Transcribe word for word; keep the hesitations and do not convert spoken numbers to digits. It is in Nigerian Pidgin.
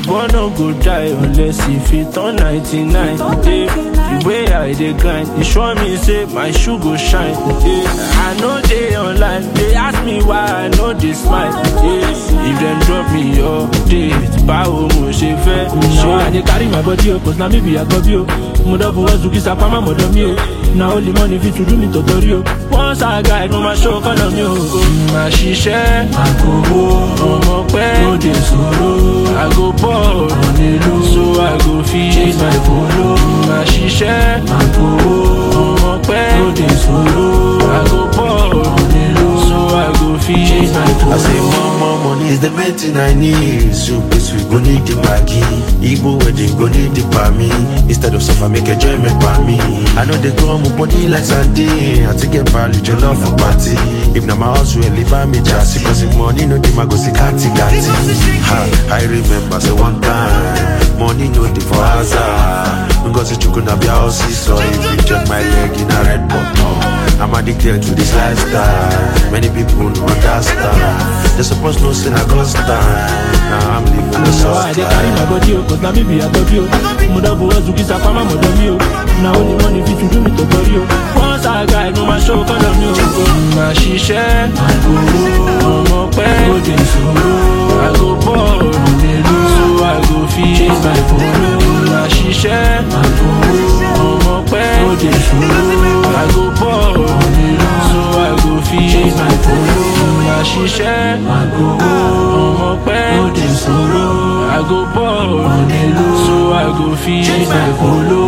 boy no go die unless he fit turn ninety-nine. Yeah. The way I dey grind, it sure me say my shoe go shine. Yeah. I know they online, they ask me why I know they smile. Yeah. If them drop me update, báwo mo ṣe fẹ́. Now I dey carry my body up, cause now me be a copy o. Mo double one zuki sapama mo do mi o. Now only money fit to do me totori o. Once I guide, mo ma show color mi o. Ma ṣiṣẹ́, àkówó, ọmọ pẹ́, no dey sọ̀rọ̀. I go ball, so I go fit chase my polo. Ma ṣiṣẹ́, àkówó, ọmọ pẹ́, no dey sọ̀rọ̀. I go ball, so I go fit chase my polo. I say more, more money is the main thing I need. So please we go need the Maggi. Igbo wedding go need the Pami. Instead of suffer, make enjoyment by me. I know they go on my body like Sunday. I take get value, your love for party. If na my house, we live by me just because if money no dey, I go see kati kati. Ha, I remember say one time, money no dey for hazard. Because you could not be a house, so if you check my leg in a red button. I'm addicted to this lifestyle. Many people don't understand. They supposed to say I got stand. Now I'm living the soft life. I dey carry my body o, cause now me be a copy o. Mo double one zuki sapama mo do mi o. Now only money fit to do me totori o. Once I guide, mo ma show color mi o. Ma ṣiṣẹ́, ọmọ pẹ́, no dey sọ̀rọ̀. I go ball, so I go fit chase my polo. Ma ṣiṣẹ́, ọmọ pẹ́, no dey sọ̀rọ̀. I go ball, so I go fit chase my polo. Ma ṣiṣẹ́, ọmọ pẹ́, no dey sọ̀rọ̀. I go ball, so I go fit chase my polo.